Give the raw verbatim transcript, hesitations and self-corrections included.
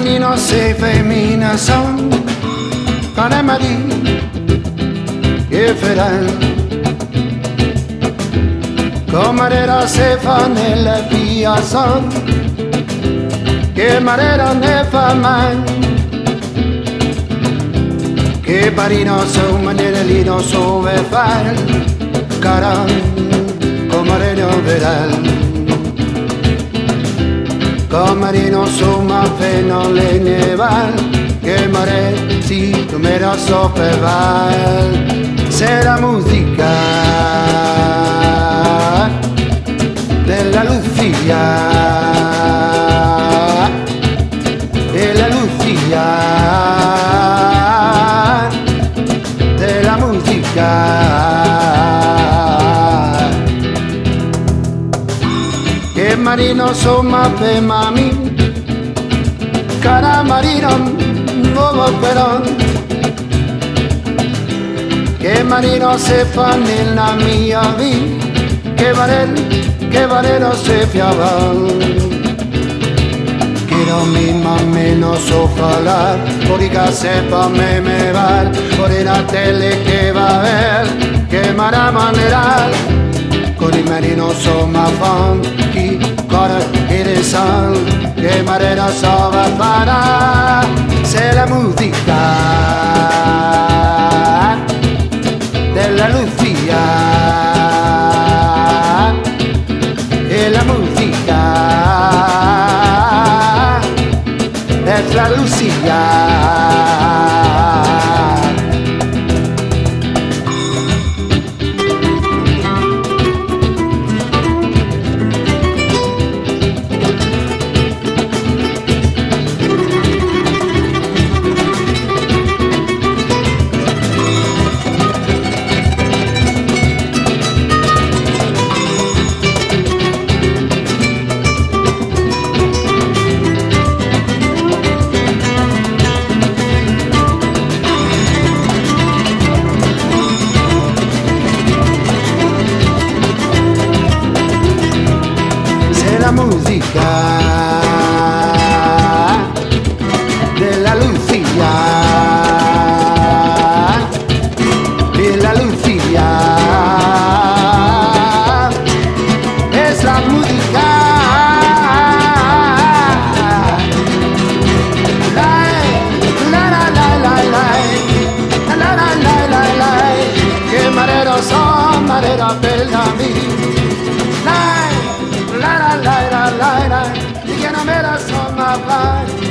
marino se femmina son con el marino e feral Comarera se fa nella via son che marera ne fa mai che marino su manera lino sove far caran comarero veral Comarino su ma fe non le neval che mare si tu me la sopeval se la musica della Lucia e la Lucia della musica che marino somma pe mami cara marino nuovo però che marino se fa nella mia vita che valer che valero se fiaban quiero mi mame no so falar porque sepa me me val por la tele que va a ver que mara maneral con il marino so ma funky cara e sal che marera so va para se la musica della Lucia la música es la Lucía. La música de la Lucía, de la Lucía, es la música, la la la la la la la la la la la, que mareros son mareros per la vida. La la la la la la, y que no me la son más